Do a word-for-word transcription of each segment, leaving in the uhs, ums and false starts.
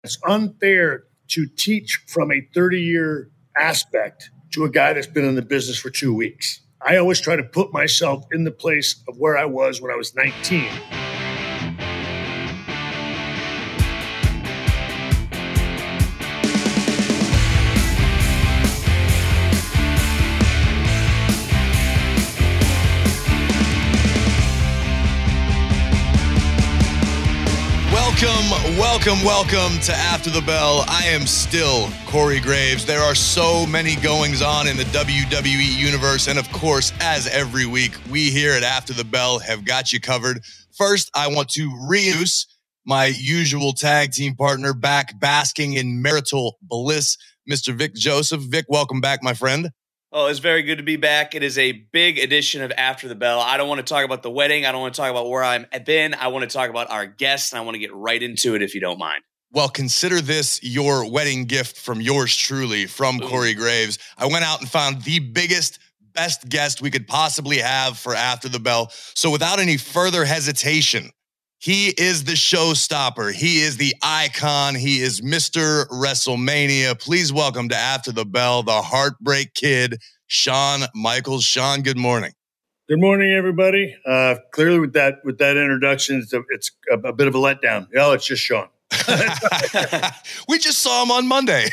It's unfair to teach from a thirty-year aspect to a guy that's been in the business for two weeks. I always try to put myself in the place of where I was when I was nineteen. Welcome, welcome, welcome to After the Bell. I am still Corey Graves. There are so many goings on in the W W E universe. And of course, as every week, we here at After the Bell have got you covered. First, I want to reintroduce my usual tag team partner back basking in marital bliss, Mister Vic Joseph. Vic, welcome back, my friend. Oh, it's very good to be back. It is a big edition of After the Bell. I don't want to talk about the wedding. I don't want to talk about where I've been. I want to talk about our guests, and I want to get right into it if you don't mind. Well, consider this your wedding gift from yours truly, from Ooh. Corey Graves. I went out and found the biggest, best guest we could possibly have for After the Bell. So without any further hesitation, he is the showstopper. He is the icon. He is Mister WrestleMania. Please welcome to After the Bell, the Heartbreak Kid, Shawn Michaels. Shawn, good morning. Good morning, everybody. Uh, clearly, with that with that introduction, it's a, it's a, a bit of a letdown. Oh, it's just Shawn. We just saw him on Monday.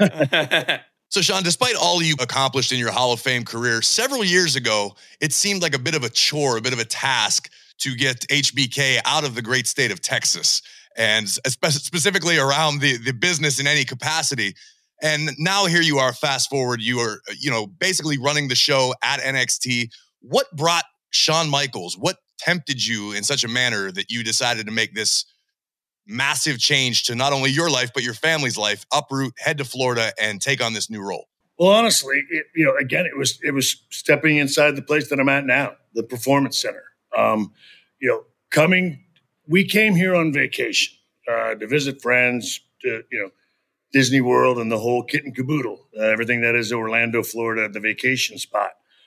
So, Shawn, despite all you accomplished in your Hall of Fame career, several years ago, it seemed like a bit of a chore, a bit of a task to get H B K out of the great state of Texas, and spe- specifically around the, the business in any capacity. And now here you are, fast forward, you are, you know, basically running the show at N X T. What brought Shawn Michaels? What tempted you in such a manner that you decided to make this massive change to not only your life, but your family's life, uproot, head to Florida, and take on this new role? Well, honestly, it, you know, again, it was, it was stepping inside the place that I'm at now, the Performance Center. Um, you know, coming, we came here on vacation uh, to visit friends, to, you know, Disney World and the whole kit and caboodle, uh, everything that is Orlando, Florida, the vacation spot.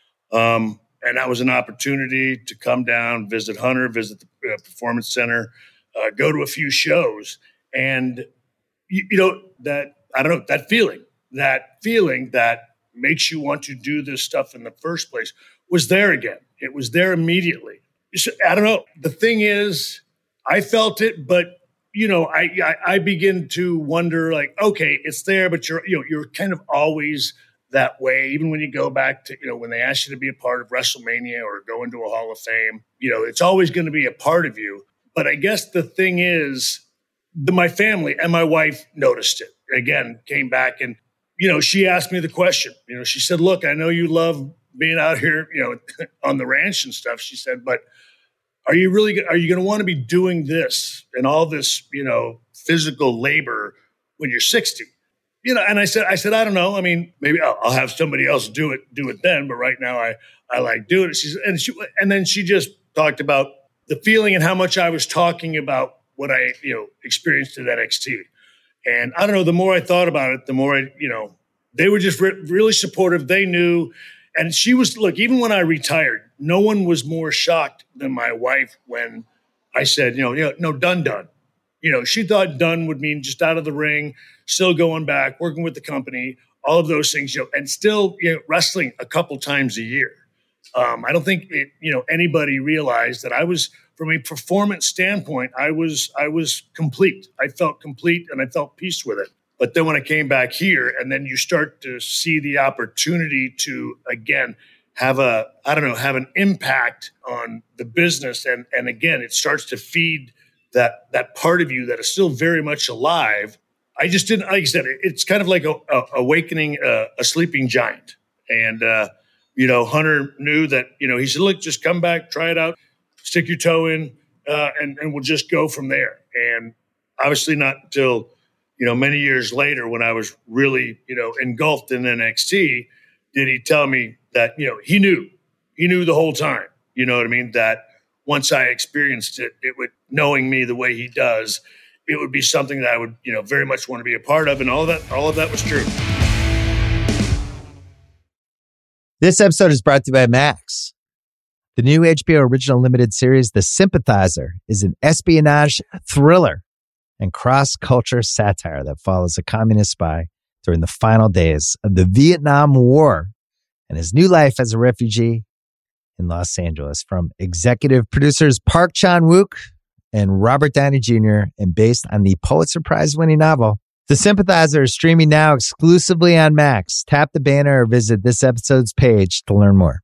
Um, and that was an opportunity to come down, visit Hunter, visit the uh, Performance Center, uh, go to a few shows. And, you, you know, that, I don't know, that feeling, that feeling that makes you want to do this stuff in the first place was there again. It was there immediately. I don't know. The thing is, I felt it, but you know, I, I I begin to wonder, like, okay, it's there, but you're you know you're kind of always that way. Even when you go back to you know when they ask you to be a part of WrestleMania or go into a Hall of Fame, you know, it's always going to be a part of you. But I guess the thing is, the, my family and my wife noticed it again. Came back and you know she asked me the question. You know, she said, "Look, I know you love being out here, you know, on the ranch and stuff." She said, "But Are you really? Are you going to want to be doing this and all this, you know, physical labor when you're sixty?" You know, and I said, I said, I don't know. I mean, maybe I'll, I'll have somebody else do it, do it then. But right now, I, I like doing it. She's and she and then she just talked about the feeling and how much I was talking about what I, you know, experienced at N X T. And I don't know. The more I thought about it, the more I, you know, they were just re- really supportive. They knew. And she was, look, even when I retired, no one was more shocked than my wife when I said, you know, you know, no, done, done. You know, she thought done would mean just out of the ring, still going back, working with the company, all of those things, you know, and still you know, wrestling a couple times a year. Um, I don't think it, you know, anybody realized that I was, from a performance standpoint, I was, I was complete. I felt complete and I felt peace with it. But then when I came back here and then you start to see the opportunity to, again, have a, I don't know, have an impact on the business. And, and again, it starts to feed that, that part of you that is still very much alive. I just didn't, like I said, it's kind of like a, a awakening a, a sleeping giant. And, uh, you know, Hunter knew that, you know, he said, look, just come back, try it out, stick your toe in, uh, and, and we'll just go from there. And obviously not until, you know, many years later when I was really, you know, engulfed in N X T, did he tell me that, you know, he knew, he knew the whole time, you know what I mean? That once I experienced it, it would, knowing me the way he does, it would be something that I would, you know, very much want to be a part of. And all of that, all of that was true. This episode is brought to you by Max. The new H B O original limited series, The Sympathizer, is an espionage thriller and cross-culture satire that follows a communist spy during the final days of the Vietnam War and his new life as a refugee in Los Angeles. From executive producers Park Chan-wook and Robert Downey Junior and based on the Pulitzer Prize-winning novel, The Sympathizer is streaming now exclusively on Max. Tap the banner or visit this episode's page to learn more.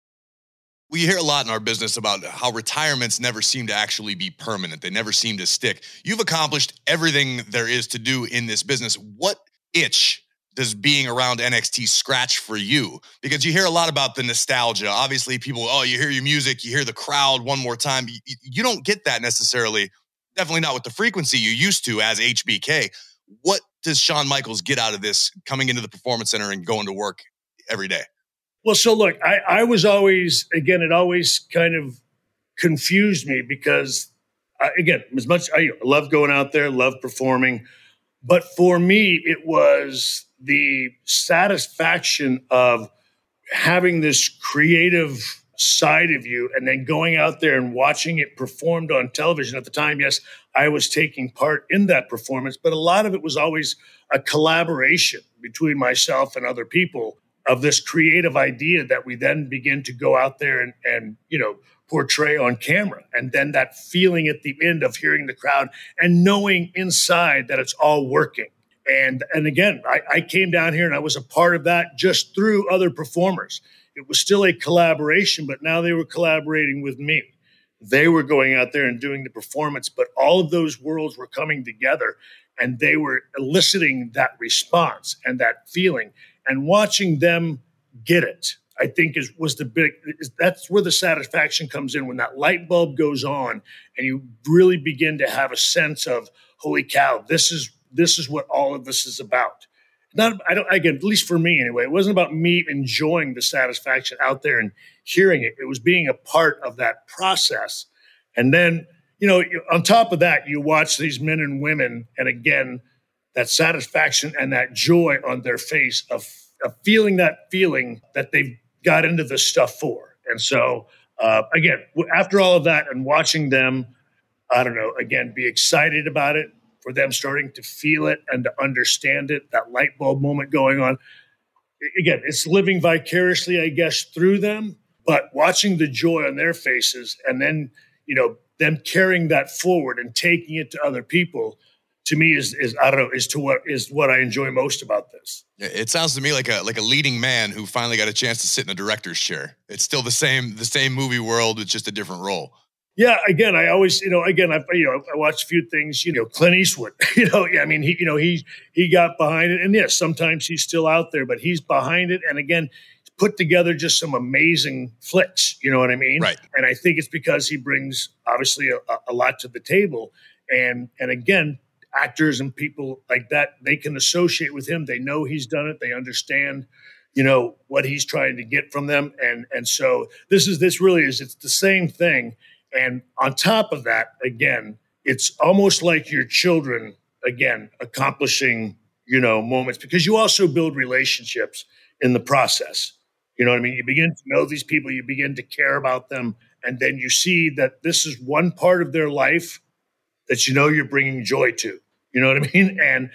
We hear a lot in our business about how retirements never seem to actually be permanent. They never seem to stick. You've accomplished everything there is to do in this business. What itch does being around N X T scratch for you? Because you hear a lot about the nostalgia. Obviously, people, oh, you hear your music, you hear the crowd one more time. You, you don't get that necessarily, definitely not with the frequency you used to as H B K. What does Shawn Michaels get out of this coming into the Performance Center and going to work every day? Well, so look, I, I was always, again, it always kind of confused me because, uh, again, as much I love going out there, love performing, but for me, it was the satisfaction of having this creative side of you and then going out there and watching it performed on television. At the time, yes, I was taking part in that performance, but a lot of it was always a collaboration between myself and other people of this creative idea that we then begin to go out there and, and, you know, portray on camera. And then that feeling at the end of hearing the crowd and knowing inside that it's all working. And, and again, I, I came down here and I was a part of that just through other performers. It was still a collaboration, but now they were collaborating with me. They were going out there and doing the performance, but all of those worlds were coming together and they were eliciting that response and that feeling. And watching them get it, I think, is was the big. Is, that's where the satisfaction comes in when that light bulb goes on, and you really begin to have a sense of, "Holy cow! This is this is what all of this is about." Not, I don't. Again, at least for me, anyway, it wasn't about me enjoying the satisfaction out there and hearing it. It was being a part of that process, and then you know, on top of that, you watch these men and women, and again, that satisfaction and that joy on their face of, of feeling that feeling that they've got into this stuff for. And so, uh, again, after all of that and watching them, I don't know, again, be excited about it, for them starting to feel it and to understand it, that light bulb moment going on. Again, it's living vicariously, I guess, through them, but watching the joy on their faces and then, you know, them carrying that forward and taking it to other people, to me is, is I don't know, is to what is what I enjoy most about this. It sounds to me like a like a leading man who finally got a chance to sit in a director's chair. It's still the same the same movie world, it's just a different role. Yeah, again, I always, you know, again, I you know, I watched a few things, you know, Clint Eastwood, you know, I mean, he, you know, he he got behind it, and yes, sometimes he's still out there, but he's behind it, and again, put together just some amazing flicks, you know what I mean? Right. And I think it's because he brings obviously a, a lot to the table, and and again, actors and people like that, they can associate with him. They know he's done it. They understand, you know, what he's trying to get from them. And, and so this is, this really is, it's the same thing. And on top of that, again, it's almost like your children, again, accomplishing, you know, moments, because you also build relationships in the process. You know what I mean? You begin to know these people, you begin to care about them. And then you see that this is one part of their life that, you know, you're bringing joy to. You know what I mean? And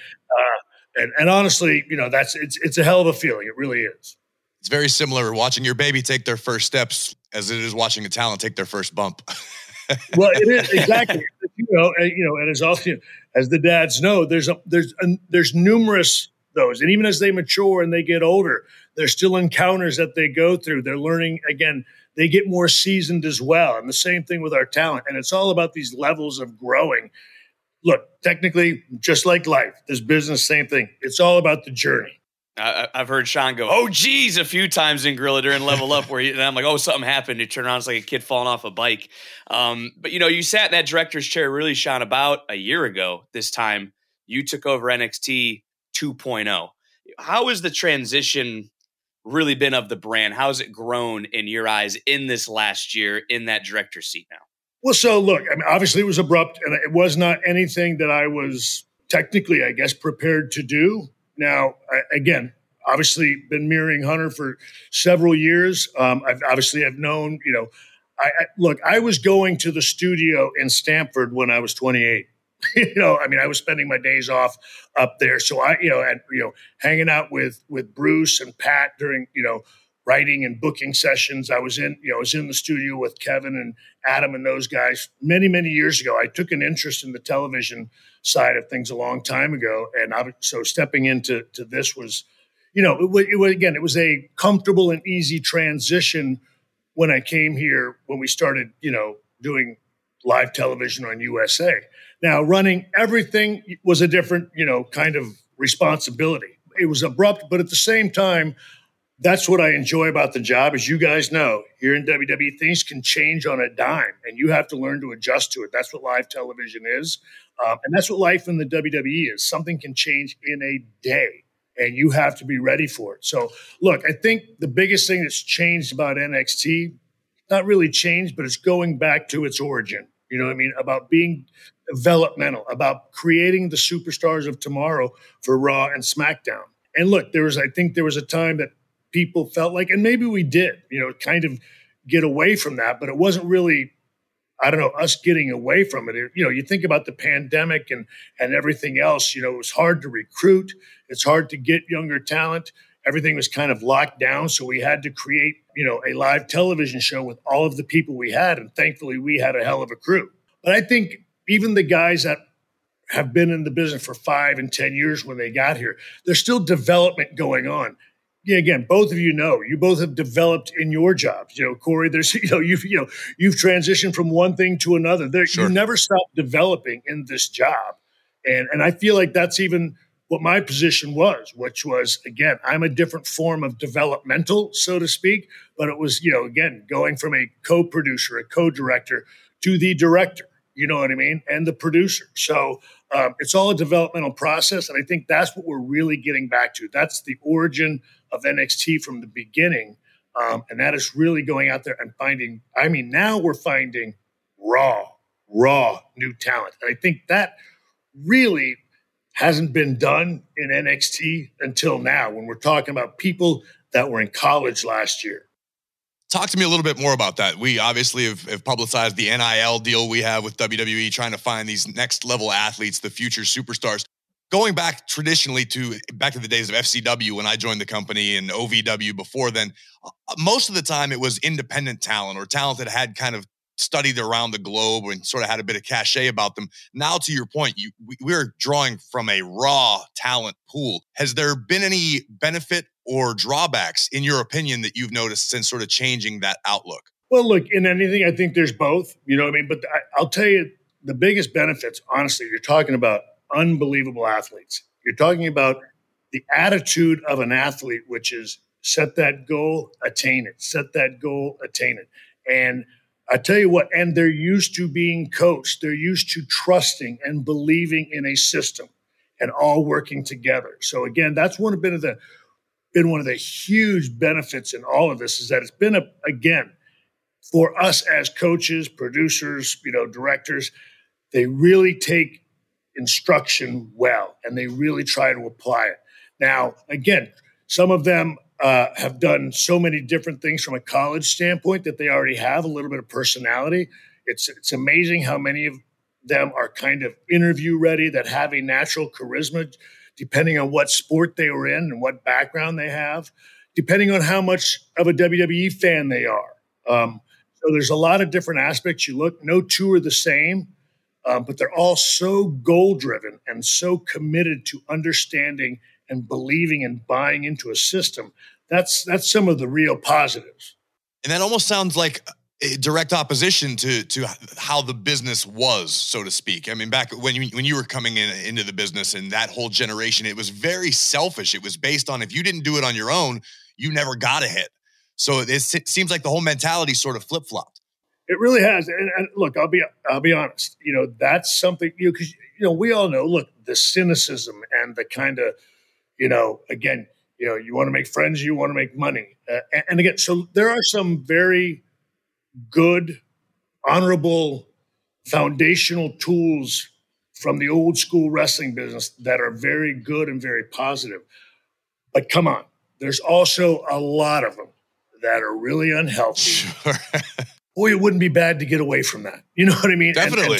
uh, and and honestly, you know, that's it's it's a hell of a feeling. It really is. It's very similar watching your baby take their first steps as it is watching a talent take their first bump. Well, it is exactly. You know, and, you know, and as all as the dads know, there's a, there's a, there's numerous those, and even as they mature and they get older, there's still encounters that they go through. They're learning again. They get more seasoned as well, and the same thing with our talent. And it's all about these levels of growing. Look, technically, just like life, this business, same thing. It's all about the journey. I, I've heard Shawn go, "Oh, geez," a few times in Gorilla during Level Up, where he, and I'm like, "Oh, something happened." You turn around, it's like a kid falling off a bike. Um, but you know, you sat in that director's chair, really, Shawn, about a year ago. This time, you took over N X T two point oh. How has the transition really been of the brand? How has it grown in your eyes in this last year in that director's seat now? Well, so look, I mean, obviously it was abrupt, and it was not anything that I was technically, I guess, prepared to do. Now, I, again, obviously been mirroring Hunter for several years. Um, I've obviously have known, you know, I, I look, I was going to the studio in Stamford when I was twenty-eight. you know, I mean, I was spending my days off up there. So I, you know, and, you know, hanging out with, with Bruce and Pat during, you know, writing and booking sessions. I was in, you know, I was in the studio with Kevin and Adam and those guys many, many years ago. I took an interest in the television side of things a long time ago. And I, so stepping into to this was, you know, it was, it was, again, it was a comfortable and easy transition when I came here, when we started, you know, doing live television on U S A. Now, running everything was a different, you know, kind of responsibility. It was abrupt, but at the same time, that's what I enjoy about the job. As you guys know, here in W W E, things can change on a dime, and you have to learn to adjust to it. That's what live television is, um, and that's what life in the W W E is. Something can change in a day, and you have to be ready for it. So, look, I think the biggest thing that's changed about N X T, not really changed, but it's going back to its origin. You know what I mean? About being developmental, about creating the superstars of tomorrow for Raw and SmackDown. And look, there was, I think there was a time that people felt like, and maybe we did, you know, kind of get away from that, but it wasn't really, I don't know, us getting away from it. It you know, you think about the pandemic and, and everything else, you know, it was hard to recruit. It's hard to get younger talent. Everything was kind of locked down. So we had to create, you know, a live television show with all of the people we had. And thankfully we had a hell of a crew. But I think even the guys that have been in the business for five and ten years when they got here, there's still development going on. Yeah, again, both of you know, you both have developed in your jobs. You know, Corey, there's, you know, you've, you know, you've transitioned from one thing to another. There, sure. You never stop developing in this job. And, and I feel like that's even what my position was, which was, again, I'm a different form of developmental, so to speak. But it was, you know, again, going from a co-producer, a co-director to the director, you know what I mean? And the producer. So um, it's all a developmental process. And I think that's what we're really getting back to. That's the origin of N X T from the beginning. Um, and that is really going out there and finding, I mean, now we're finding raw, raw new talent. And I think that really hasn't been done in N X T until now, when we're talking about people that were in college last year. Talk to me a little bit more about that. We obviously have, have publicized the N I L deal we have with W W E, trying to find these next level athletes, the future superstars. Going back traditionally to back to the days of F C W when I joined the company, and O V W before then, most of the time it was independent talent or talent that had kind of studied around the globe and sort of had a bit of cachet about them. Now, to your point, you, we, we're drawing from a raw talent pool. Has there been any benefit or drawbacks, in your opinion, that you've noticed since sort of changing that outlook? Well, look, in anything, I think there's both. You know what I mean? But I, I'll tell you, the biggest benefits, honestly, you're talking about unbelievable athletes. You're talking about the attitude of an athlete, which is set that goal, attain it, set that goal, attain it. And I tell you what, and they're used to being coached. They're used to trusting and believing in a system and all working together. So again, that's one of been of the been one of the huge benefits in all of this, is that it's been a, again, for us as coaches, producers, you know, directors, they really take instruction well, and they really try to apply it. Now, again, some of them uh, have done so many different things from a college standpoint that they already have a little bit of personality. It's it's amazing how many of them are kind of interview ready, that have a natural charisma, depending on what sport they were in and what background they have, depending on how much of a W W E fan they are. Um, so there's a lot of different aspects. You look, no two are the same. Um, but they're all so goal-driven and so committed to understanding and believing and buying into a system. That's that's some of the real positives. And that almost sounds like a direct opposition to to how the business was, so to speak. I mean, back when you when you were coming in into the business, and that whole generation, it was very selfish. It was based on, if you didn't do it on your own, you never got ahead. So it, it seems like the whole mentality sort of flip-flopped. It really has. And, and look, I'll be I'll be honest. You know, that's something, you know, because, you know, we all know, look, the cynicism and the kind of, you know, again, you know, you want to make friends, you want to make money. Uh, and, and again, so there are some very good, honorable, foundational tools from the old school wrestling business that are very good and very positive. But come on, there's also a lot of them that are really unhealthy. Sure. Boy, it wouldn't be bad to get away from that. You know what I mean? Definitely. And, and to really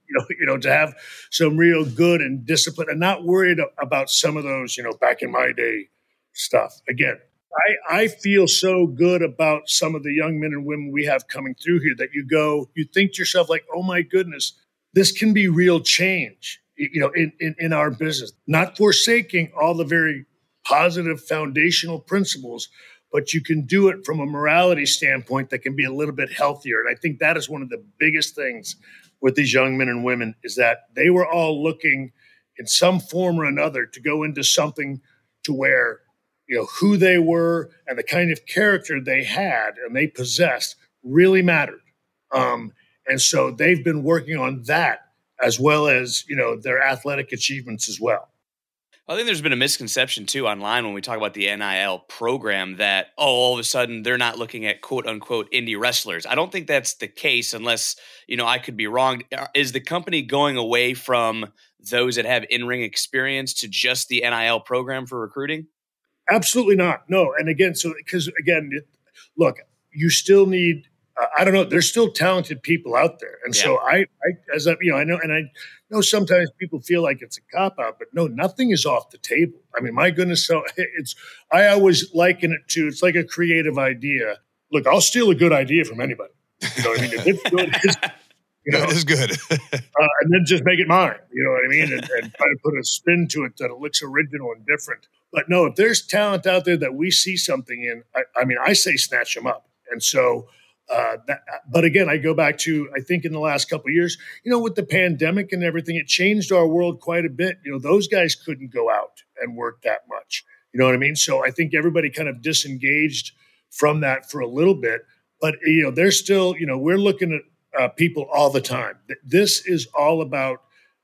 you know, you know, to have some real good and discipline and not worried about some of those, you know, back in my day stuff. Again, I, I feel so good about some of the young men and women we have coming through here that you go, you think to yourself like, oh my goodness, this can be real change, you know, in, in, in our business, not forsaking all the very positive foundational principles, but you can do it from a morality standpoint that can be a little bit healthier. And I think that is one of the biggest things with these young men and women is that they were all looking in some form or another to go into something to where, you know, who they were and the kind of character they had and they possessed really mattered. Um, and so they've been working on that as well as, you know, their athletic achievements as well. I think there's been a misconception too online when we talk about the N I L program that, oh, all of a sudden they're not looking at quote unquote indie wrestlers. I don't think that's the case unless, you know, I could be wrong. Is the company going away from those that have in-ring experience to just the N I L program for recruiting? Absolutely not. No. And again, so because again, it, look, you still need, uh, I don't know, there's still talented people out there. And yeah. so I, I, as I, you know, I know, and I know sometimes people feel like it's a cop out, but no, nothing is off the table. I mean, my goodness. So it's, I always liken it to, it's like a creative idea. Look, I'll steal a good idea from anybody. You know what I mean? If it's good, it's, you know, it is good. uh, and then just make it mine. You know what I mean? And, and try to put a spin to it that it looks original and different. But no, if there's talent out there that we see something in, I, I mean, I say snatch them up. And so, uh, that, but again, I go back to, I think in the last couple of years, you know, with the pandemic and everything, it changed our world quite a bit. You know, those guys couldn't go out and work that much. You know what I mean? So I think everybody kind of disengaged from that for a little bit. But, you know, they're still, you know, we're looking at uh, people all the time. This is all about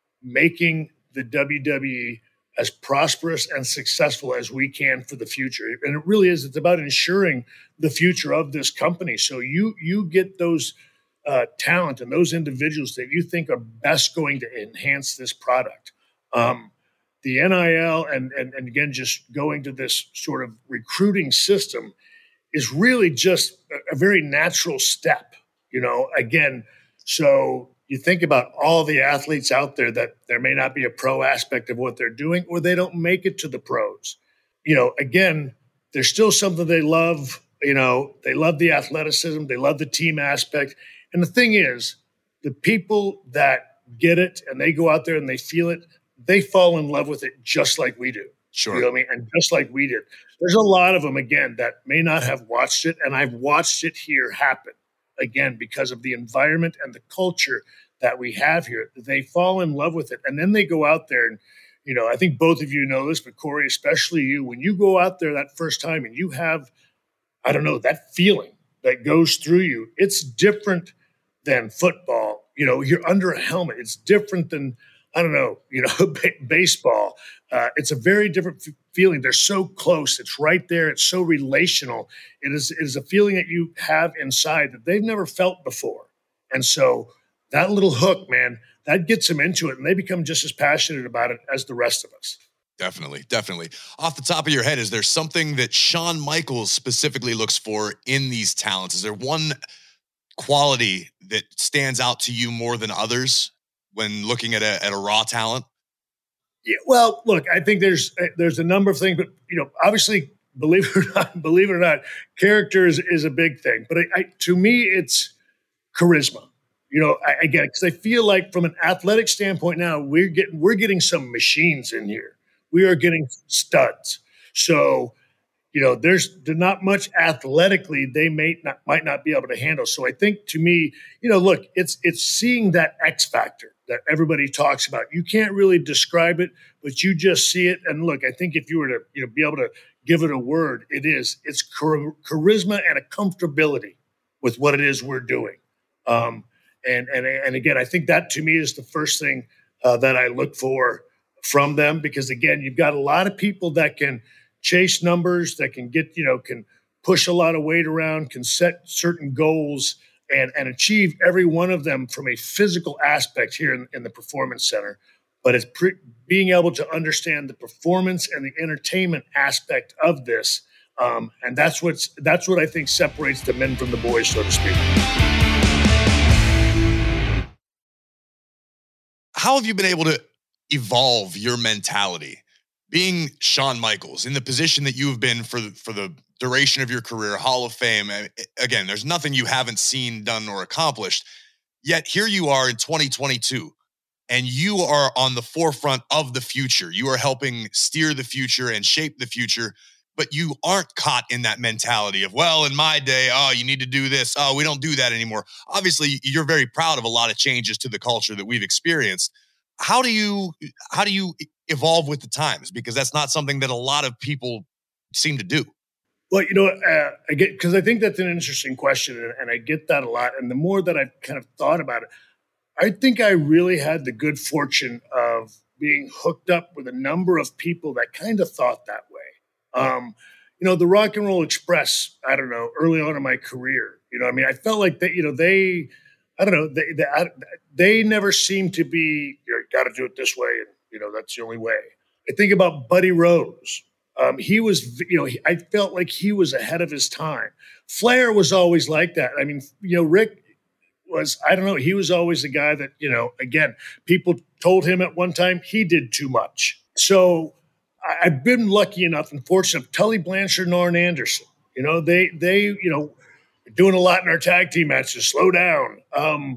making the W W E as prosperous and successful as we can for the future. And it really is, it's about ensuring the future of this company. So you you get those uh, talent and those individuals that you think are best going to enhance this product. Um, the N I L and, and, and again, just going to this sort of recruiting system is really just a, a very natural step, you know, again, so you think about all the athletes out there that there may not be a pro aspect of what they're doing, or they don't make it to the pros. You know, again, there's still something they love. You know, they love the athleticism. They love the team aspect. And the thing is, the people that get it and they go out there and they feel it, they fall in love with it just like we do. Sure. You know what I mean? And just like we did. There's a lot of them, again, that may not have watched it. And I've watched it here happen, again, because of the environment and the culture that we have here. They fall in love with it. And then they go out there and, you know, I think both of you know this, but Corey, especially you, when you go out there that first time and you have, I don't know, that feeling that goes through you, it's different than football. You know, you're under a helmet. It's different than, I don't know, you know, b- baseball. Uh, it's a very different f- feeling. They're so close. It's right there. It's so relational. It is, it is a feeling that you have inside that they've never felt before. And so that little hook, man, that gets them into it, and they become just as passionate about it as the rest of us. Definitely, definitely. Off the top of your head, is there something that Shawn Michaels specifically looks for in these talents? Is there one quality that stands out to you more than others when looking at a, at a raw talent? Yeah, well, look, I think there's there's a number of things, but you know, obviously, believe it or not, believe it or not, character is, is a big thing. But I, I, to me, it's charisma. You know, I, I get it because I feel like from an athletic standpoint now, we're getting we're getting some machines in here. We are getting studs. So, you know, there's not much athletically they may not might not be able to handle. So I think to me, you know, look, it's it's seeing that X factor that everybody talks about. You can't really describe it, but you just see it. And look, I think if you were to, you know, be able to give it a word, it is it's char- charisma and a comfortability with what it is we're doing. Um, And, and and again, I think that to me is the first thing uh, that I look for from them, because again, you've got a lot of people that can chase numbers, that can get, you know, can push a lot of weight around, can set certain goals and, and achieve every one of them from a physical aspect here in, in the Performance Center. But it's pre- being able to understand the performance and the entertainment aspect of this. Um, and that's what's that's what I think separates the men from the boys, so to speak. how have you been able to evolve your mentality? Being Shawn Michaels in the position that you've been for, for the duration of your career, Hall of Fame, again, there's nothing you haven't seen, done, or accomplished. Yet here you are in twenty twenty-two, and you are on the forefront of the future. You are helping steer the future and shape the future, but you aren't caught in that mentality of, well, in my day, oh, you need to do this. Oh, we don't do that anymore. Obviously, you're very proud of a lot of changes to the culture that we've experienced. How do you, how do you evolve with the times? Because that's not something that a lot of people seem to do. Well, you know, uh, I get, because I think that's an interesting question, and, and I get that a lot. And the more that I've kind of thought about it, I think I really had the good fortune of being hooked up with a number of people that kind of thought that way. Um, you know, the Rock and Roll Express, I don't know, early on in my career, you know, I mean, I felt like that, you know, they, I don't know, they, they, I, they never seemed to be, you got to do it this way. And, you know, that's the only way. I think about Buddy Rose. Um, he was, you know, he, I felt like he was ahead of his time. Flair was always like that. I mean, you know, Rick was, I don't know, he was always the guy that, you know, again, people told him at one time he did too much. So I, I've been lucky enough and fortunate. Tully Blanchard and Arn Anderson, you know, they, they, you know, doing a lot in our tag team matches, slow down. Um,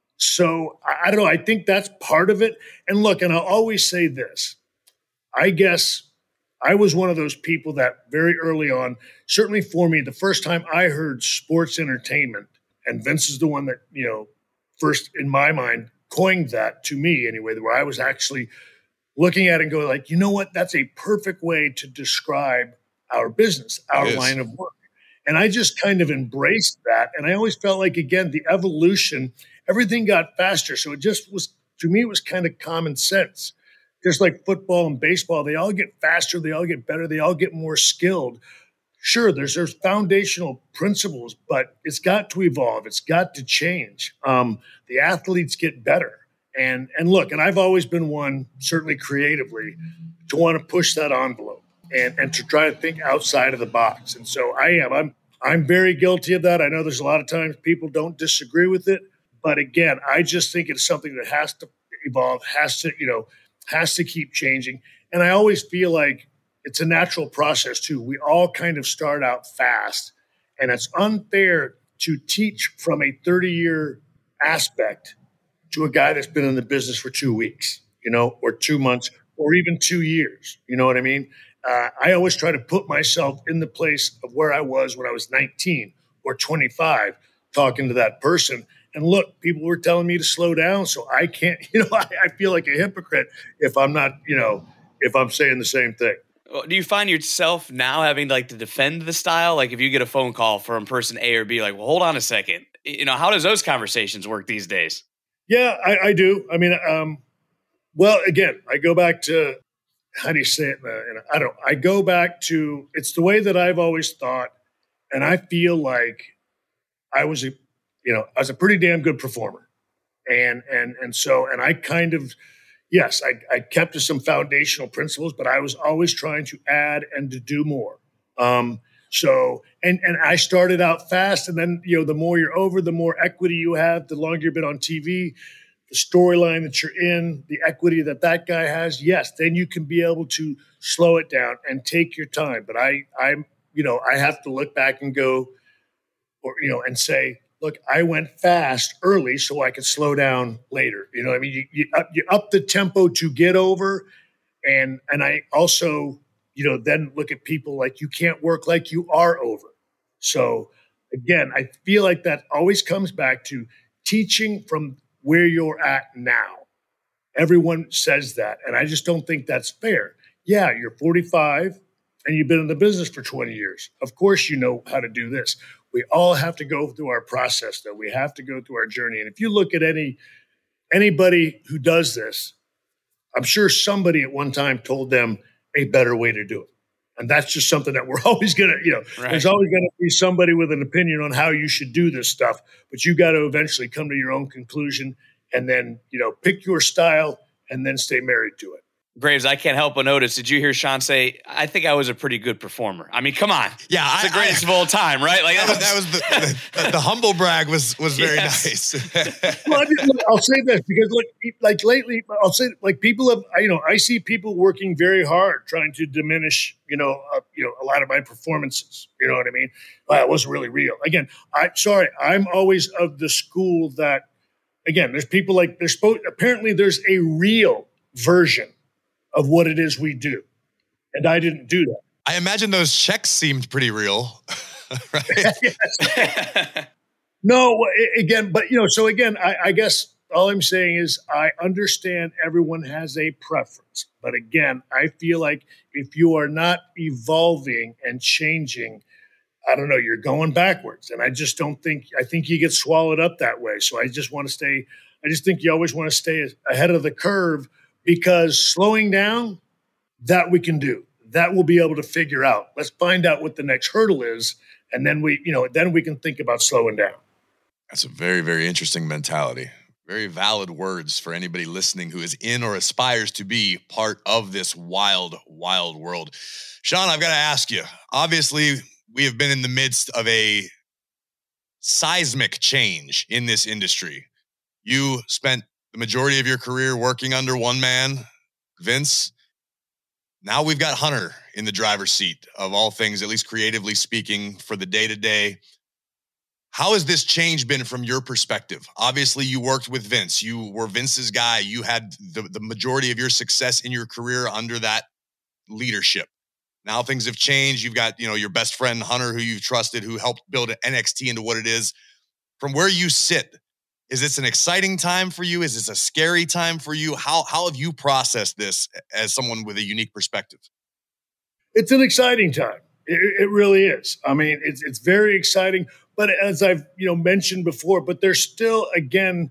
so I, I don't know. I think that's part of it. And look, and I'll always say this, I guess I was one of those people that very early on, certainly for me, the first time I heard sports entertainment, and Vince is the one that, you know, first in my mind coined that to me anyway, where I was actually looking at it and going like, you know what, that's a perfect way to describe our business, our line of work. And I just kind of embraced that. And I always felt like, again, the evolution, everything got faster. So it just was, to me, it was kind of common sense. Just like football and baseball, they all get faster, they all get better, they all get more skilled. Sure, there's, there's foundational principles, but it's got to evolve. It's got to change. Um, the athletes get better. And, and look, and I've always been one, certainly creatively, to want to push that envelope and, and to try to think outside of the box. And so I am. I'm I'm very guilty of that. I know there's a lot of times people don't disagree with it. But again, I just think it's something that has to evolve, has to, you know, has to keep changing. And I always feel like it's a natural process too. We all kind of start out fast, and it's unfair to teach from a thirty-year aspect to a guy that's been in the business for two weeks, you know, or two months, or even two years. You know what I mean? Uh, I always try to put myself in the place of where I was when I was nineteen or twenty-five, talking to that person. And look, people were telling me to slow down, so I can't, you know, I, I feel like a hypocrite if I'm not, you know, if I'm saying the same thing. Well, do you find yourself now having like to defend the style? Like if you get a phone call from person A or B, like, well, hold on a second. You know, how does those conversations work these days? Yeah, I, I do. I mean, um, well, again, I go back to, how do you say it? In a, in a, I don't, I go back to, it's the way that I've always thought. And I feel like I was a, you know, I was a pretty damn good performer. And, and, and so, and I kind of, yes, I, I kept to some foundational principles, but I was always trying to add and to do more. Um, so, and, and I started out fast, and then, you know, the more you're over, the more equity you have, the longer you've been on T V, the storyline that you're in, the equity that that guy has. Yes. Then you can be able to slow it down and take your time. But I, I'm, you know, I have to look back and go, or, you know, and say, look, I went fast early so I could slow down later. You know what I mean? You, you, up, you up the tempo to get over. And, and I also, you know, then look at people like you can't work like you are over. So again, I feel like that always comes back to teaching from where you're at now. Everyone says that. And I just don't think that's fair. Yeah, you're forty-five and you've been in the business for twenty years. Of course, you know how to do this. We all have to go through our process, though. We have to go through our journey. And if you look at any anybody who does this, I'm sure somebody at one time told them a better way to do it. And that's just something that we're always going to, you know, right. There's always going to be somebody with an opinion on how you should do this stuff. But you got to eventually come to your own conclusion and then, you know, pick your style and then stay married to it. Graves, I can't help but notice. Did you hear Sean say, I think I was a pretty good performer? I mean, come on. Yeah. It's I, the greatest I, of all time, right? Like that was, that was the, the, the humble brag was, was very Yes. nice. Well, I mean, look, I'll say this because look, like lately, I'll say like people have, you know, I see people working very hard trying to diminish, you know, uh, you know, a lot of my performances. You know what I mean? Well, it wasn't really real. Again, I sorry, I'm always of the school that, again, there's people like there's supposed apparently there's a real version of what it is we do, and I didn't do that. I imagine those checks seemed pretty real, right? No, again, but you know, so again, I, I guess all I'm saying is I understand everyone has a preference, but again, I feel like if you are not evolving and changing, I don't know, you're going backwards, and I just don't think. I think you get swallowed up that way. So I just want to stay. I just think you always want to stay ahead of the curve because slowing down, that we can do. That we'll be able to figure out. Let's find out what the next hurdle is, and then we, you know, then we can think about slowing down. That's a very, very interesting mentality. Very valid words for anybody listening who is in or aspires to be part of this wild, wild world. Sean, I've got to ask you, obviously, we have been in the midst of a seismic change in this industry. You spent the majority of your career working under one man, Vince. Now we've got Hunter in the driver's seat of all things, at least creatively speaking, for the day-to-day. How has this change been from your perspective? Obviously, you worked with Vince. You were Vince's guy. You had the, the majority of your success in your career under that leadership. Now things have changed. You've got, you know, your best friend, Hunter, who you've trusted, who helped build N X T into what it is. From where you sit, is this an exciting time for you? Is this a scary time for you? How, how have you processed this as someone with a unique perspective? It's an exciting time. It, it really is. I mean, it's it's very exciting. But as I've, you know, mentioned before, but there's still, again,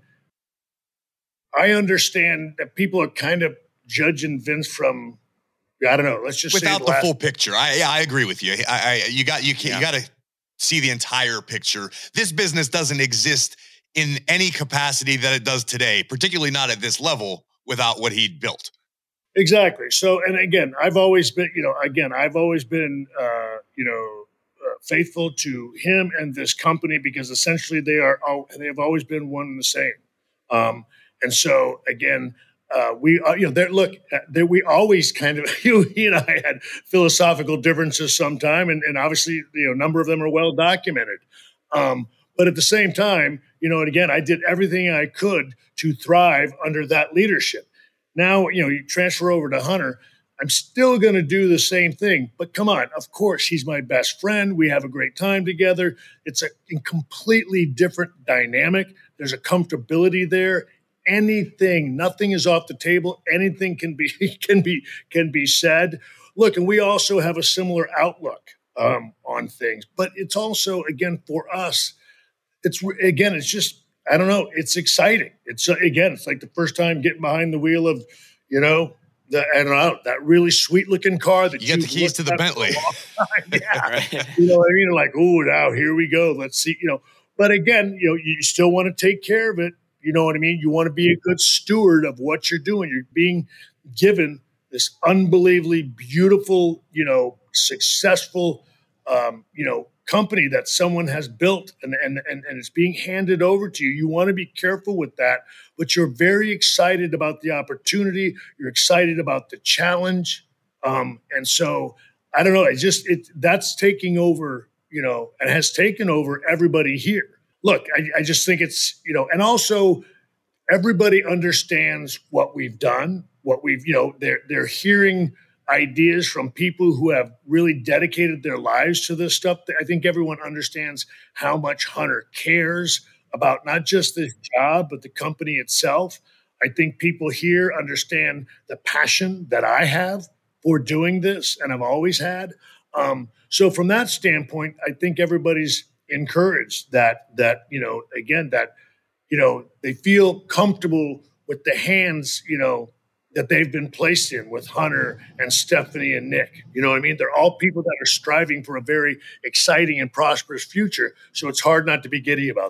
I understand that people are kind of judging Vince from, I don't know, let's just without say the, the last, full picture. I yeah, I agree with you. I, I you got you can, Yeah. you got to see the entire picture. This business doesn't exist in any capacity that it does today, particularly not at this level, without what he built. Exactly. So, and again, I've always been, you know, again, I've always been, uh, you know, uh, faithful to him and this company because essentially they are, all, they have always been one and the same. Um, and so, again, uh, we, uh, you know, there, look, uh, there, we always kind of, you, he and I had philosophical differences sometime, and, and obviously, you know, a number of them are well documented. Um, but at the same time, you know, and again, I did everything I could to thrive under that leadership. Now, you know, you transfer over to Hunter, I'm still going to do the same thing. But come on, of course, he's my best friend. We have a great time together. It's a completely different dynamic. There's a comfortability there. Anything, nothing is off the table. Anything can be can be can be said. Look, and we also have a similar outlook um, on things. But it's also, again, for us, it's again, it's just, I don't know. It's exciting. It's uh, again, it's like the first time getting behind the wheel of, you know, the, I don't know, that really sweet looking car that You got the keys to the Bentley. Yeah. Right. You know what I mean? Like, oh, now here we go. Let's see, you know, but again, you know, you still want to take care of it. You know what I mean? You want to be a good steward of what you're doing. You're being given this unbelievably beautiful, you know, successful, um, you know, company that someone has built and, and, and, and it's being handed over to you. You want to be careful with that, but you're very excited about the opportunity. You're excited about the challenge. Um, and so I don't know, it just, it that's taking over, you know, and has taken over everybody here. Look, I, I just think it's, you know, and also everybody understands what we've done, what we've, you know, they're, they're hearing ideas from people who have really dedicated their lives to this stuff. I think everyone understands how much Hunter cares about not just this job, but the company itself. I think people here understand the passion that I have for doing this and I've always had. Um, so from that standpoint, I think everybody's encouraged that, that, you know, again, that, you know, they feel comfortable with the hands, you know, that they've been placed in with Hunter and Stephanie and Nick. You know what I mean? They're all people that are striving for a very exciting and prosperous future. So it's hard not to be giddy about that.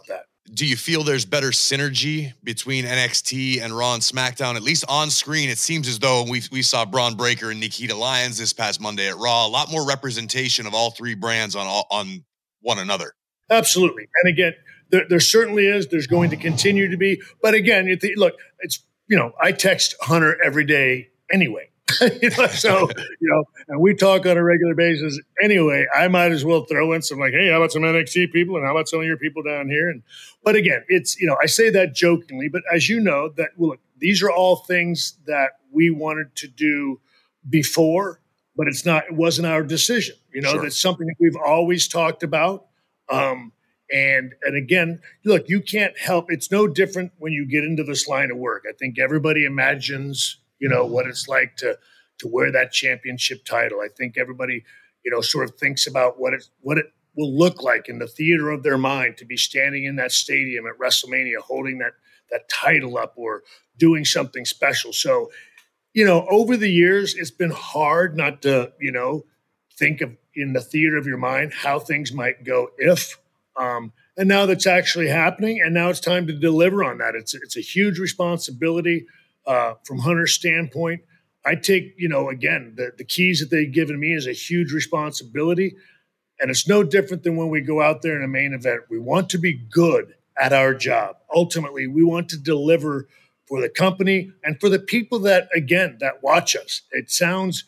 Do you feel there's better synergy between N X T and Raw and SmackDown? At least on screen, it seems as though we we saw Braun Breaker and Nikita Lyons this past Monday at Raw. A lot more representation of all three brands on all, on one another. Absolutely. And again, there, there certainly is. There's going to continue to be. But again, you th- look, it's, you know, I text Hunter every day anyway. you know, so, you know, and we talk on a regular basis anyway. I might as well throw in some like, hey, how about some N X T people and how about some of your people down here? And but again, it's, you know, I say that jokingly, but as you know, that well, look, these are all things that we wanted to do before, but it's not, it wasn't our decision. You know, Sure. That's something that we've always talked about. Um, and and again, look, you can't help. It's no different when you get into this line of work. I think everybody imagines, you know, what it's like to to wear that championship title. I think everybody, you know, sort of thinks about what it what it will look like in the theater of their mind to be standing in that stadium at WrestleMania, holding that that title up or doing something special. So, you know, over the years, it's been hard not to, you know, think of in the theater of your mind how things might go if. Um, and now that's actually happening, and now it's time to deliver on that. It's it's a huge responsibility. Uh, from Hunter's standpoint, I take, you know, again, the, the keys that they've given me is a huge responsibility. And it's no different than when we go out there in a main event. We want to be good at our job. Ultimately, we want to deliver for the company and for the people that, again, that watch us. It sounds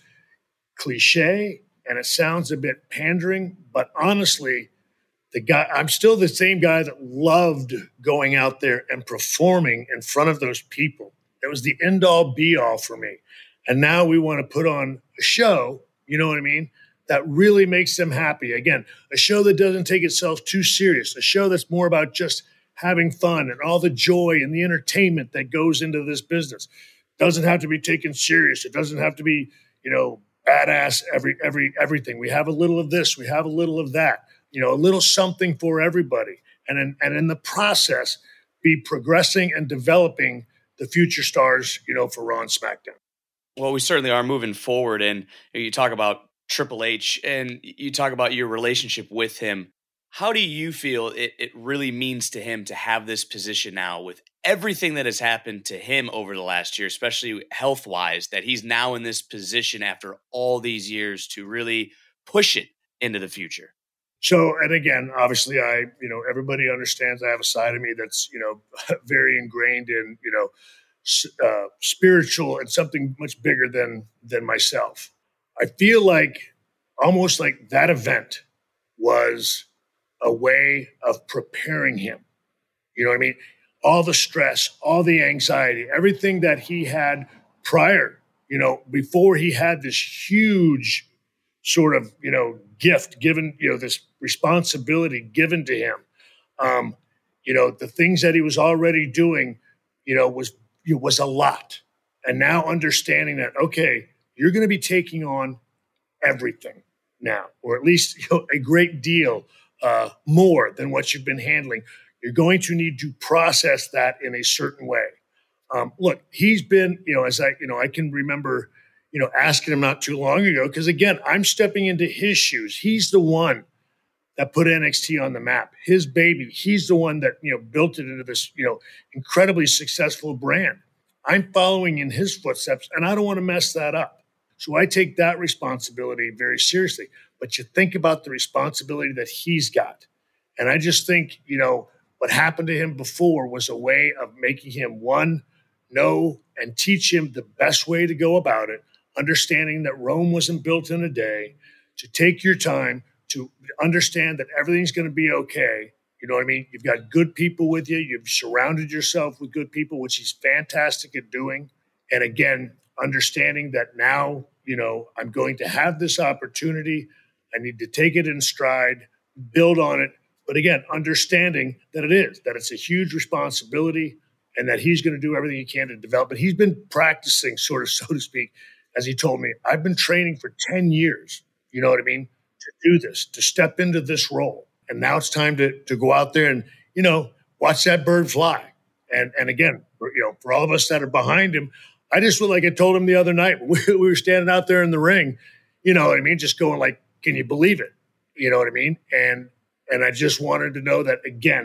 cliche and it sounds a bit pandering, but honestly, the guy, I'm still the same guy that loved going out there and performing in front of those people. It was the end all be all for me. And now we want to put on a show, you know what I mean, that really makes them happy. Again, a show that doesn't take itself too serious, a show that's more about just having fun and all the joy and the entertainment that goes into this business. It doesn't have to be taken serious. It doesn't have to be, you know, badass every every everything. We have a little of this, we have a little of that, you know, a little something for everybody. And in, and in the process, be progressing and developing the future stars, you know, for Raw and SmackDown. Well, we certainly are moving forward. And you talk about Triple H and you talk about your relationship with him. How do you feel it, it really means to him to have this position now with everything that has happened to him over the last year, especially health-wise, that he's now in this position after all these years to really push it into the future? So, and again, obviously, I, you know, everybody understands I have a side of me that's, you know, very ingrained in, you know, uh, spiritual and something much bigger than than myself. I feel like almost like that event was a way of preparing him. You know what I mean? All the stress, all the anxiety, everything that he had prior, you know, before he had this huge sort of, you know, gift given, you know, this responsibility given to him. Um, you know, the things that he was already doing, you know, was, was a lot. And now understanding that, okay, you're going to be taking on everything now, or at least, you know, a great deal uh, more than what you've been handling. You're going to need to process that in a certain way. Um, look, he's been, you know, as I, you know, I can remember, you know, asking him not too long ago, because again, I'm stepping into his shoes. He's the one that put N X T on the map, his baby. He's the one that, you know, built it into this, you know, incredibly successful brand. I'm following in his footsteps, and I don't want to mess that up. So I take that responsibility very seriously. But you think about the responsibility that he's got. And I just think, you know, what happened to him before was a way of making him, one, know and teach him the best way to go about it, understanding that Rome wasn't built in a day, to take your time, to understand that everything's going to be okay. You know what I mean? You've got good people with you. You've surrounded yourself with good people, which he's fantastic at doing. And again, understanding that now, you know, I'm going to have this opportunity. I need to take it in stride, build on it. But again, understanding that it is, that it's a huge responsibility and that he's going to do everything he can to develop. But he's been practicing, sort of, so to speak, as he told me. I've been training for ten years, you know what I mean, to do this, to step into this role. And now it's time to to go out there and, you know, watch that bird fly. And and again, for, you know, for all of us that are behind him, I just feel like I told him the other night, we, we were standing out there in the ring, you know what I mean, just going like, can you believe it? You know what I mean? And and I just wanted to know that, again,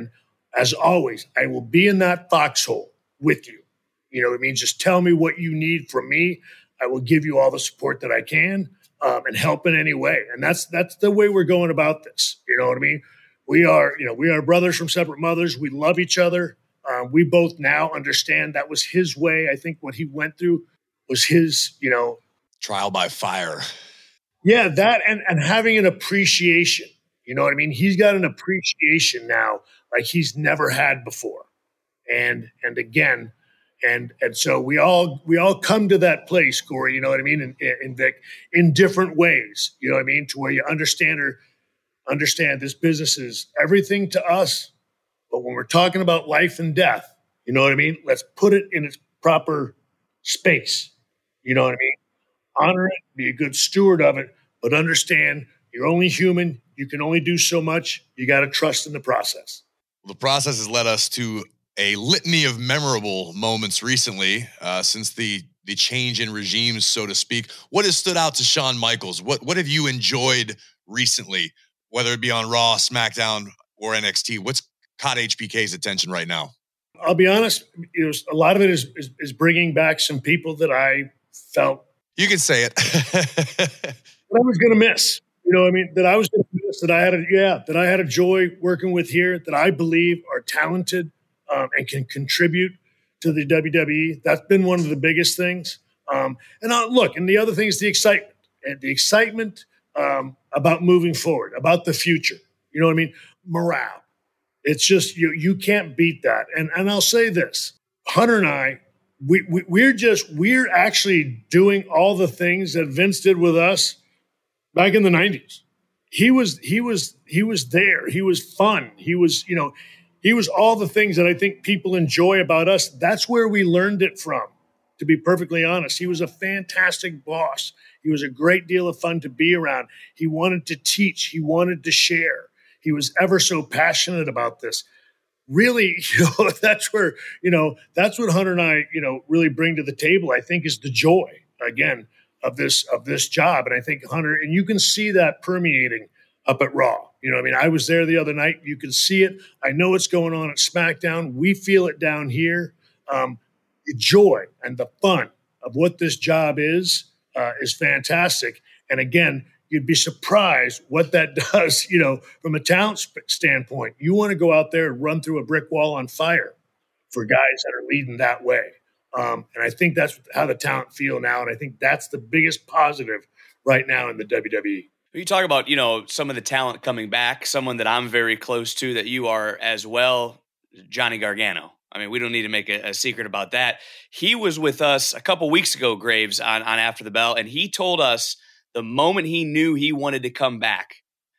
as always, I will be in that foxhole with you. You know what I mean? Just tell me what you need from me. I will give you all the support that I can um, and help in any way. And that's that's the way we're going about this. You know what I mean? We are, you know, we are brothers from separate mothers. We love each other. Um, we both now understand that was his way. I think what he went through was his, you know, trial by fire. Yeah, that and, and having an appreciation. You know what I mean? He's got an appreciation now like he's never had before. And and again, and and so we all we all come to that place, Corey, you know what I mean, in, in Vic, in different ways, you know what I mean, to where you understand or understand this business is everything to us. But when we're talking about life and death, you know what I mean? Let's put it in its proper space. You know what I mean? Honor it, be a good steward of it, but understand you're only human. You can only do so much. You got to trust in the process. The process has led us to a litany of memorable moments recently uh, since the the change in regimes, so to speak. What has stood out to Shawn Michaels? What what have you enjoyed recently, whether it be on Raw, SmackDown, or N X T? What's caught H B K's attention right now? I'll be honest, it was, a lot of it is, is is bringing back some people that I felt you can say it that I was going to miss. You know what I mean? That I was going to miss, that I had a, yeah, that I had a joy working with here, that I believe are talented um, and can contribute to the W W E. That's been one of the biggest things. Um, and uh, look, and the other thing is the excitement. And the excitement um, about moving forward, about the future. You know what I mean? Morale. It's just, you you can't beat that. And and I'll say this, Hunter and I, we, we we're just, we're actually doing all the things that Vince did with us back in the nineties. He was, he was, he was there. He was fun. He was, you know, he was all the things that I think people enjoy about us. That's where we learned it from, to be perfectly honest. He was a fantastic boss. He was a great deal of fun to be around. He wanted to teach. He wanted to share. He was ever so passionate about this. Really, you know, that's where, you know, that's what Hunter and I, you know, really bring to the table, I think, is the joy, again, of this, of this job. And I think Hunter, and you can see that permeating up at Raw. You know what I mean? I was there the other night. You can see it. I know what's going on at SmackDown. We feel it down here. Um, the joy and the fun of what this job is, uh, is fantastic. And again, you'd be surprised what that does, you know, from a talent sp- standpoint. You want to go out there and run through a brick wall on fire for guys that are leading that way. Um, and I think that's how the talent feel now. And I think that's the biggest positive right now in the W W E. You talk about, you know, some of the talent coming back, someone that I'm very close to that you are as well, Johnny Gargano. I mean, we don't need to make a, a secret about that. He was with us a couple weeks ago, Graves, on, on After the Bell, and he told us the moment he knew he wanted to come back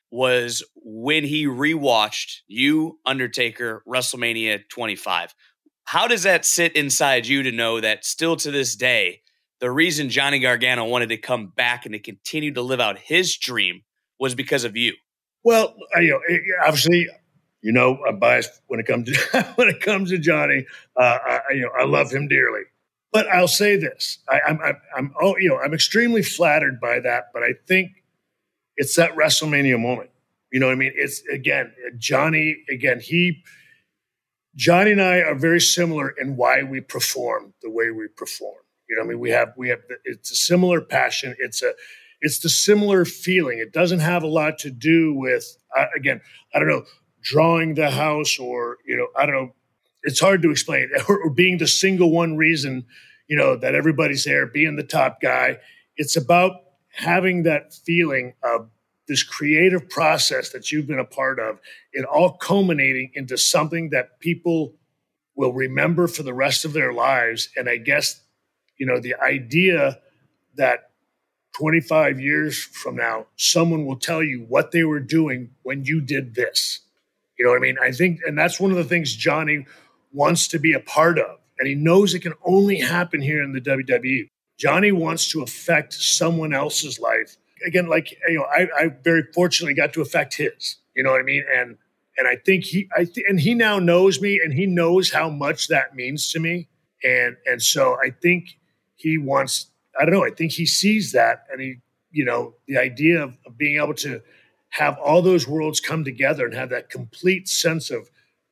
was when he rewatched you, Undertaker, WrestleMania twenty-five. How does that sit inside you to know that still to this day, the reason Johnny Gargano wanted to come back and to continue to live out his dream was because of you? Well, you know, obviously, you know, I'm biased when it comes to when it comes to Johnny. Uh, I, you know, I love him dearly. But I'll say this: I, I'm, I'm, I'm, oh, you know, I'm extremely flattered by that. But I think it's that WrestleMania moment. You know what I mean? It's again, Johnny. Again, he, Johnny and I are very similar in why we perform the way we perform. You know what I mean? We have, we have. It's a similar passion. It's a, it's the similar feeling. It doesn't have a lot to do with, uh, again, I don't know, drawing the house or you know, I don't know. It's hard to explain, or, or being the single one reason, you know, that everybody's there, being the top guy. It's about having that feeling of this creative process that you've been a part of, it all culminating into something that people will remember for the rest of their lives. And I guess, you know, the idea that twenty-five years from now, someone will tell you what they were doing when you did this. You know what I mean? I think, and that's one of the things Johnny wants to be a part of. And he knows it can only happen here in the W W E. Johnny wants to affect someone else's life. Again, like, you know, I, I very fortunately got to affect his, you know what I mean? And, and I think he, I th- and he now knows me and he knows how much that means to me. And, and so I think he wants, I don't know, I think he sees that. And he, you know, the idea of, of being able to have all those worlds come together and have that complete sense of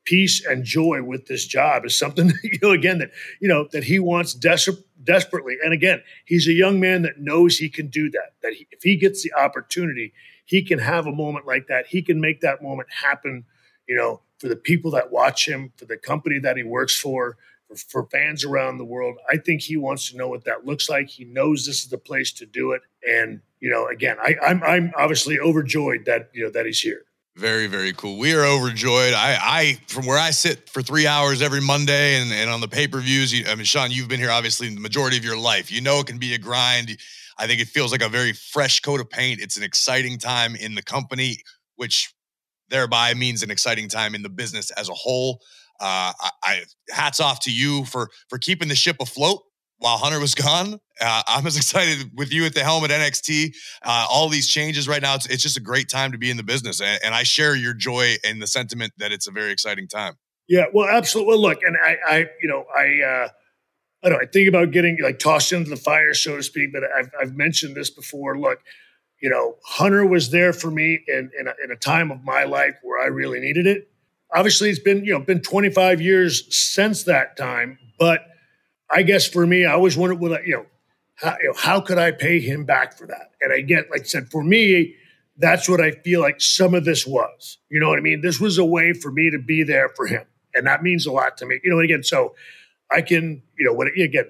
peace and joy with this job is something, you know, again, that, you know, that he wants des- desperately. And again, he's a young man that knows he can do that, that he, if he gets the opportunity, he can have a moment like that. He can make that moment happen, you know, for the people that watch him, for the company that he works for, for, for fans around the world. I think he wants to know what that looks like. He knows this is the place to do it. And, you know, again, I, I'm, I'm obviously overjoyed that, you know, that he's here. Very, very cool. We are overjoyed. I, I, from where I sit for three hours every Monday and, and on the pay-per-views, you, I mean, Sean, you've been here obviously the majority of your life. You know it can be a grind. I think it feels like a very fresh coat of paint. It's an exciting time in the company, which thereby means an exciting time in the business as a whole. Uh, I, I hats off to you for for keeping the ship afloat while Hunter was gone. Uh, I'm as excited with you at the helm at N X T. Uh, all these changes right now, it's, it's just a great time to be in the business. And, and I share your joy and the sentiment that it's a very exciting time. Yeah, well, absolutely. Well, look, and I, I you know, I, uh, I don't know, I think about getting like tossed into the fire, so to speak, but I've, I've mentioned this before. Look, you know, Hunter was there for me in, in, a, in a time of my life where I really needed it. Obviously, it's been, you know, been twenty-five years since that time, but I guess for me, I always wondered, well, you know, how, you know, how could I pay him back for that? And I get, like I said, for me, that's what I feel like some of this was. You know what I mean? This was a way for me to be there for him. And that means a lot to me. You know, and again, so I can, you know, what again,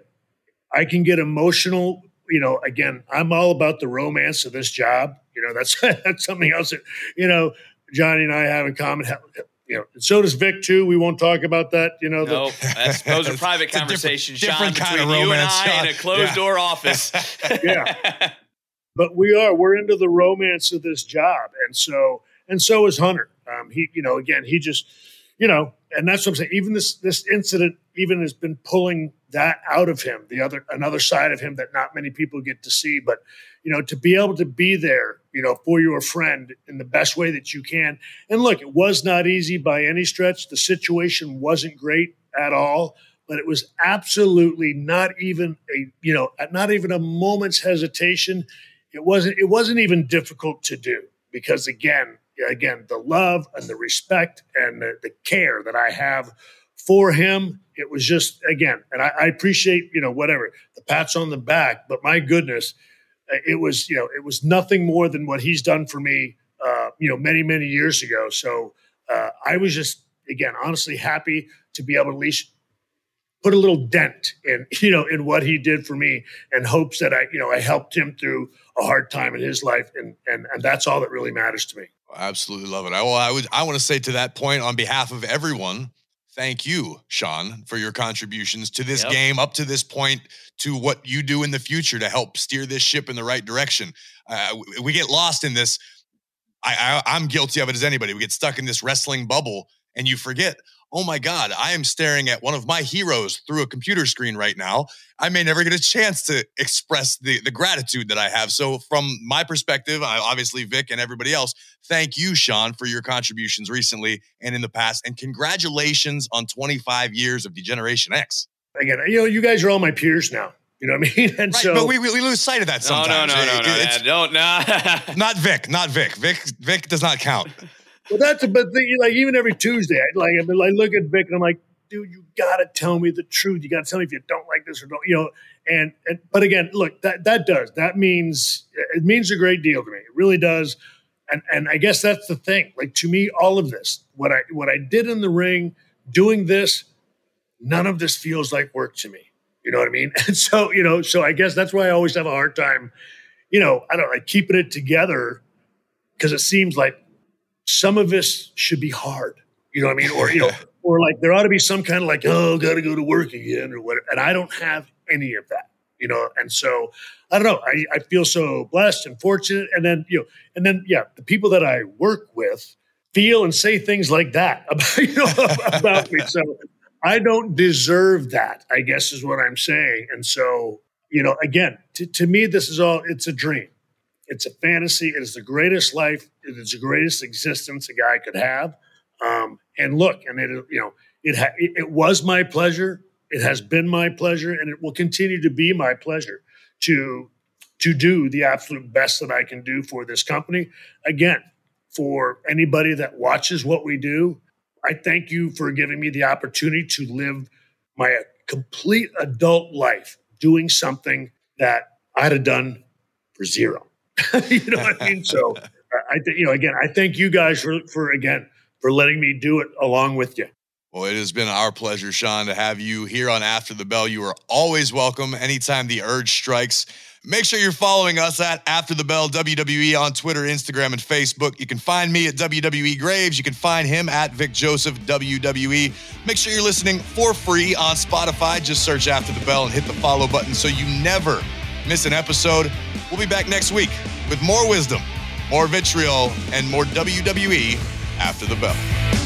I can get emotional. You know, again, I'm all about the romance of this job. You know, that's that's something else that, you know, Johnny and I have in common. You know, and so does Vic too. We won't talk about that. You know, no, that's, those are private conversations, different, different Sean, kind between of you romance, and I Sean. in a closed Yeah. door office. Yeah, but we are we're into the romance of this job, and so and so is Hunter. Um, he, you know, again, he just, you know, and that's what I'm saying. Even this this incident even has been pulling that out of him, the other another side of him that not many people get to see. But you know, to be able to be there, you know, for your friend in the best way that you can. And look, it was not easy by any stretch. The situation wasn't great at all, but it was absolutely not even a, you know, not even a moment's hesitation. It wasn't, it wasn't even difficult to do because again, again, the love and the respect and the, the care that I have for him, it was just, again, and I, I appreciate, you know, whatever, the pats on the back, but my goodness, it was, you know, it was nothing more than what he's done for me, uh, you know, many, many years ago. So uh, I was just, again, honestly happy to be able to at least put a little dent in, you know, in what he did for me and hopes that I, you know, I helped him through a hard time in his life. And, and, and that's all that really matters to me. Absolutely love it. I, well, I would, I want to say to that point on behalf of everyone, thank you, Sean, for your contributions to this Yep. game, up to this point, to what you do in the future to help steer this ship in the right direction. Uh, we, we get lost in this. I, I, I'm guilty of it as anybody. We get stuck in this wrestling bubble and you forget, oh my God, I am staring at one of my heroes through a computer screen right now. I may never get a chance to express the, the gratitude that I have. So from my perspective, I, obviously Vic and everybody else, thank you, Sean, for your contributions recently and in the past. And congratulations on twenty-five years of Degeneration X. Again, you know, you guys are all my peers now. You know what I mean? And Right, so, but we, we lose sight of that No, sometimes. no, no, no, It- no, it's- no, don't, no. Not Vic, not Vic. Vic, Vic does not count. well, that's a but thing. Like even every Tuesday, I like I look at Vic and I'm like, dude, you gotta tell me the truth. You gotta tell me if you don't like this or don't, you know. And and but again, look, that that does that means it means a great deal to me. It really does. And and I guess that's the thing. Like to me, all of this, what I what I did in the ring, doing this, none of this feels like work to me. You know what I mean? And so, you know, so I guess that's why I always have a hard time, you know, I don't know, like keeping it together because it seems like some of this should be hard. You know what I mean? Or, you know, or like there ought to be some kind of like, oh, got to go to work again or whatever. And I don't have any of that, you know? And so I don't know. I, I feel so blessed and fortunate. And then, you know, and then, yeah, the people that I work with feel and say things like that about, you know, about me. So I don't deserve that, I guess is what I'm saying. And so, you know, again, to, to me, this is all, it's a dream. It's a fantasy. It is the greatest life. It is the greatest existence a guy could have. Um, and look, and it, you know, it, ha- it, it was my pleasure. It has been my pleasure, and it will continue to be my pleasure to, to do the absolute best that I can do for this company. Again, for anybody that watches what we do, I thank you for giving me the opportunity to live my complete adult life doing something that I'd have done for zero. You know what I mean? So I think, you know, again, I thank you guys for, for, again, for letting me do it along with you. Well, it has been our pleasure, Sean, to have you here on After the Bell. You are always welcome anytime the urge strikes. Make sure you're following us at After the Bell W W E on Twitter, Instagram, and Facebook. You can find me at W W E Graves. You can find him at Vic Joseph W W E. Make sure you're listening for free on Spotify. Just search After the Bell and hit the follow button so you never miss an episode. We'll be back next week with more wisdom, more vitriol, and more W W E After the Bell.